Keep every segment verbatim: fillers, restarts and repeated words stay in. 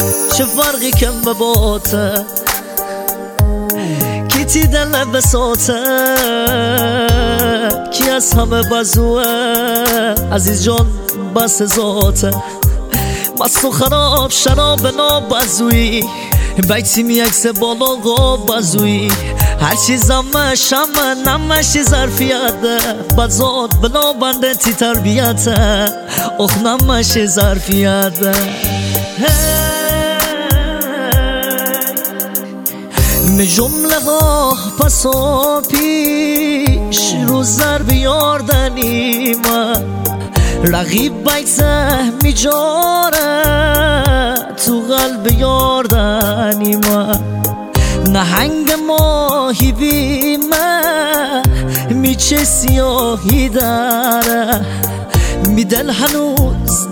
چه فرقی کم به باته کی تی دل بساته کی از همه بزوه عزیز جان بس ذاته مست و خراب شراب ناب بزوی بیتی می اکس بالا قاب بزوی هر چیزم شمه نمش ظرفیته بزاد بلا بنده تی تربیته اخ نمش ظرفیته می جمله ها پسا پیش رو ضرب یاردنی من رقیب بیته می جاره تو قلب یاردنی من نهنگ ماهی بیمه می چه سیاهی داره می دل هنوز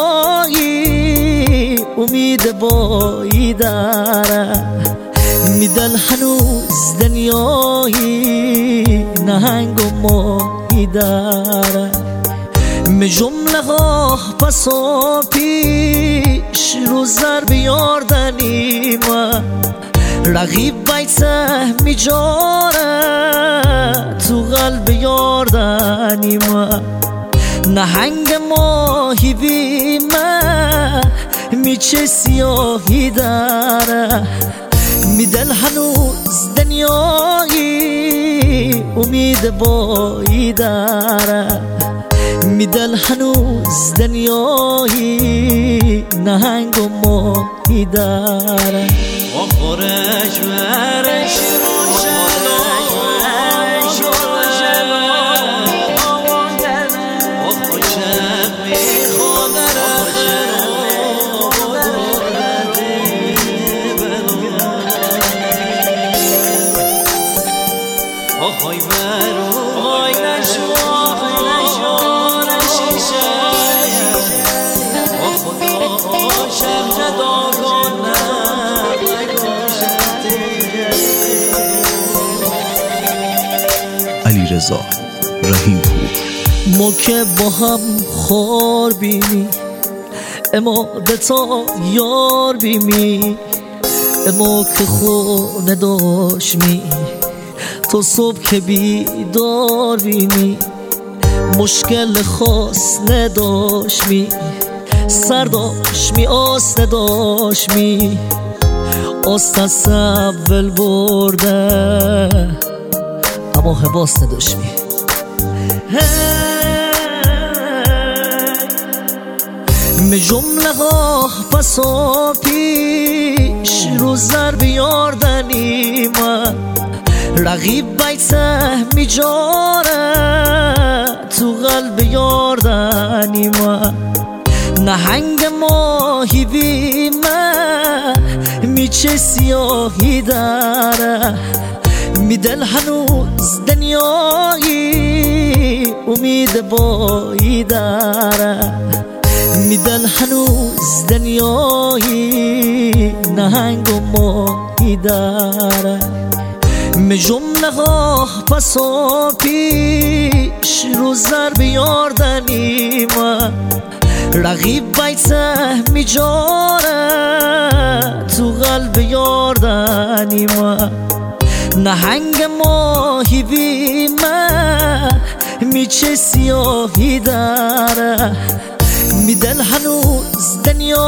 دنیایی امید بایی داره می دل هنوز دنیایی نهنگ و ماهی داره می جمله ها پسا پیش رو ضرب یاردنی من رقیب بیته می جاره تو قلب یاردنی من نهنگ ماهی بیمه می چه سیاهی داره می دل هنوز دنیایی امید بایی داره می دل هنوز دنیایی نهنگ و ماهی داره آخرش ورش آخای برو آی نشو آی نشو نشیشه آخ خدا شب جدا کنم علیرضا رحیم‌پور. ما که با هم خار بیمی اما به تا یار بیمی اما که خونه داشت می تو صبح که بیدار بیمی مشکل خاص نداشت می سر داشت می آس نداشت می آس از اول برده اما حباس نداشت می می جمله ها پسا پیش رو ضرب یاردنی من رقیب بیته می جاره تو قلب یاردنی من نهنگ ماهی بیمه می چه سیاهی داره می دل هنوز دنیایی امید بایی داره می دل هنوز دنیایی نهنگ و ماهی داره می جمله ها پسا پیش رو ضرب یاردنی من رقیب بیته می جاره تو قلب یاردنی من نهنگ ماهی بیمه می چه سیاهی داره می دل هنوز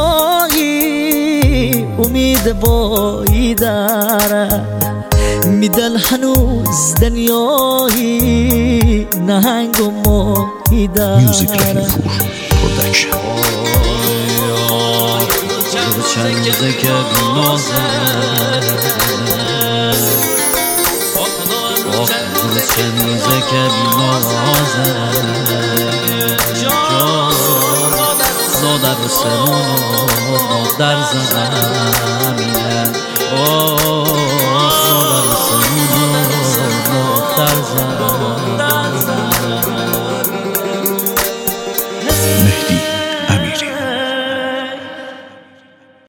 دنیایی امید بایی داره می دل هنوز دنیایی نهنگ و ماهی داره میوزیک رحیم‌پور پرودکشن. چند روزه که بینازه چند روزه که بینازه زاده رو سرون در زمینه